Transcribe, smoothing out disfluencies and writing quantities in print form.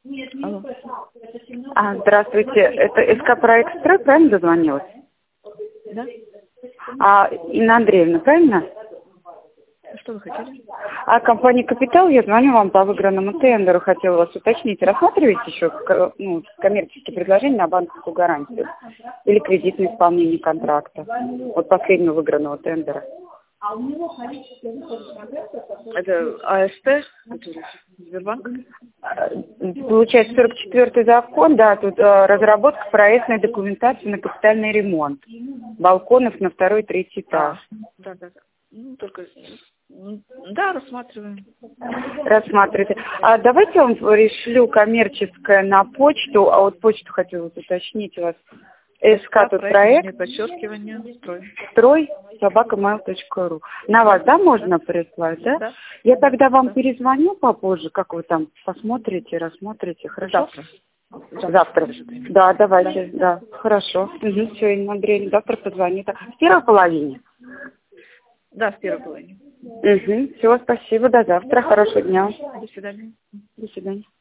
Алло. Здравствуйте, это СК Проект Строй, правильно дозвонилась? Да? Инна Андреевна, правильно? Что вы хотели? Компания «Капитал», я звоню вам по выигранному тендеру, хотела вас уточнить. Рассматриваете еще коммерческие предложения на банковскую гарантию или кредитное исполнение контракта от последнего выигранного тендера? Это АСТ, который Сбербанк? Получается, 44-й закон, да, тут разработка проектной документации на капитальный ремонт балконов на второй и третий этаж. Да. Да, рассматриваем. Рассматриваете. Давайте я вам пришлю коммерческое на почту, вот почту хотела уточнить у вас. СК тут проект. Подчеркивание, Строй, @mail.ru. На вас, да, можно прислать, да? Да. Я тогда вам перезвоню попозже, как вы там посмотрите, рассмотрите, хорошо? Завтра. Да, давайте, да. Хорошо. Все, Инна Андреевна, завтра позвоню. В первой половине? Да, в первой половине. Все, спасибо, до завтра, хорошего дня. До свидания. До свидания.